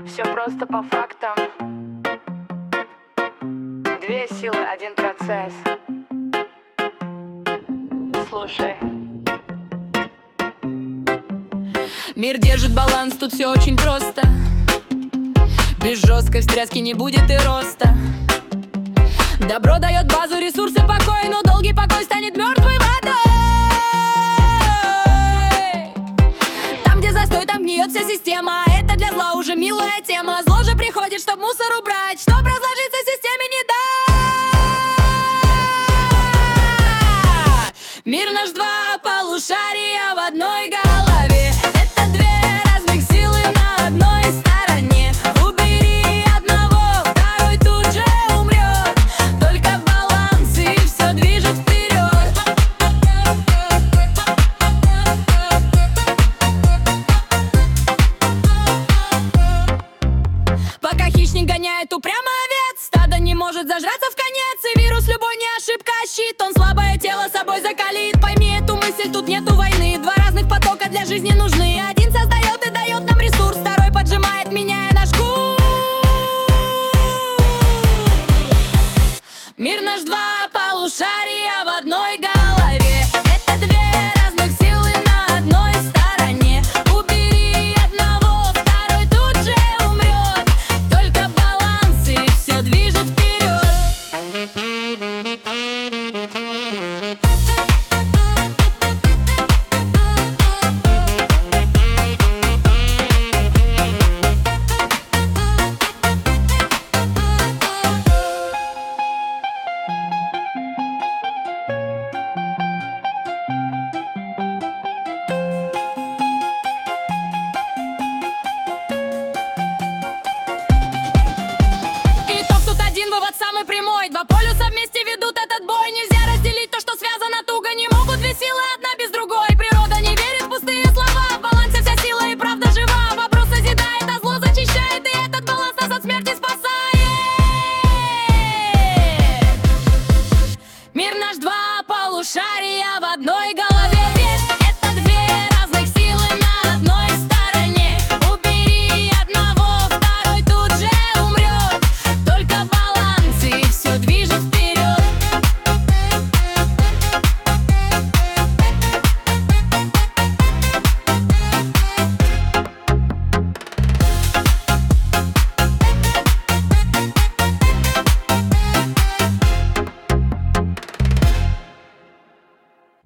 Все просто по фактам. Две силы, один процесс. Слушай. Мир держит баланс, тут все очень просто. Без жесткой встряски не будет и роста. Добро дает базу, ресурсы, покой, но долгий покой станет мертвой водой. Там, где застой, там гниет вся система. Это для зла уже милая тема. Зло же приходит, чтоб мусор убрать, чтоб разложиться системе не дать. Мир наш два полушария в одной голове. Это две разных силы на одной стороне. Убери одного, второй тут же умрет. Только баланс и все движет вперед. Пока хищник гоняет упрямо овец, стадо не может зажраться в конец. И вирус любой не ошибка, а щит. Он слабое тело собой закалит. Пойми эту мысль, тут нету войны. Два разных потока для жизни нужны.